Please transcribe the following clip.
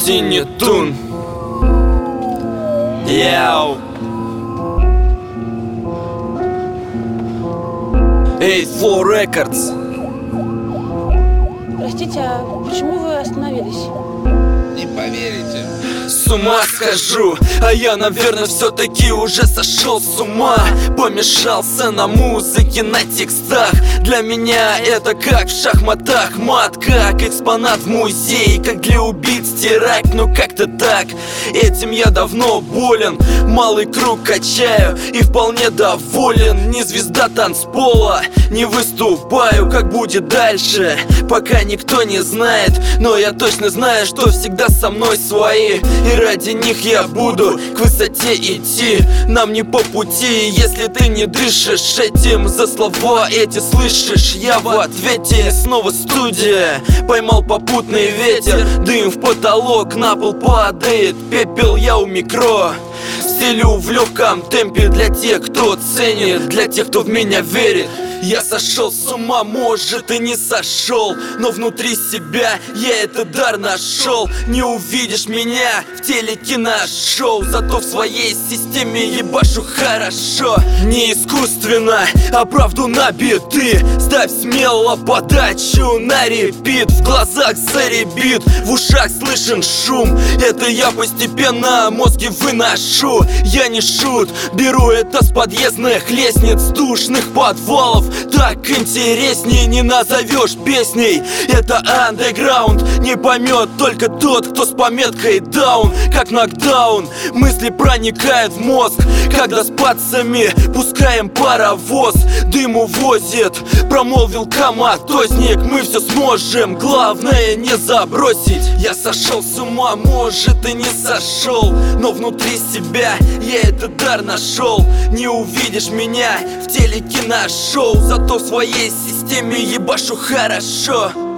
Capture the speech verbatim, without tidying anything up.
Синий тун. Яу. Эй, Flow Records. Простите, а почему вы остановились? Не поверите. С ума схожу, а я, наверное, все-таки уже сошел с ума. Помешался на музыке, на текстах. Для меня это как в шахматах мат, как экспонат в музее, как для убийц теракт, ну как-то так. Этим я давно болен, малый круг качаю и вполне доволен. Не звезда танцпола, не выступаю, как будет дальше, пока никто не знает. Но я точно знаю, что всегда со мной свои, и ради них я буду к высоте идти. Нам не по пути, если ты не дышишь этим. За слова эти слышишь, я в ответе. Снова студия, поймал попутный ветер. Дым в потолок, на пол падает пепел, я у микро. Стелю в легком темпе для тех, кто ценит, для тех, кто в меня верит. Я сошел с ума, может и не сошел, но внутри себя я этот дар нашел. Не увидишь меня в теле киношоу, зато в своей системе ебашу хорошо. Не искусственно, а правду на биты. Ставь смело подачу на репит. В глазах заребит, в ушах слышен шум. Это я постепенно мозги выношу. Я не шут, беру это с подъездных лестниц, душных подвалов. Так интересней не назовешь песней. Это андеграунд, не поймет только тот, кто с пометкой даун. Как нокдаун, мысли проникают в мозг, когда с пацами пускаем паровоз. Дым увозит, промолвил коматозник. Мы все сможем, главное не забросить. Я сошел с ума, может и не сошел, но внутри себя я этот дар нашел. Не увидишь меня в теле киношоу, зато в своей системе ебашу хорошо.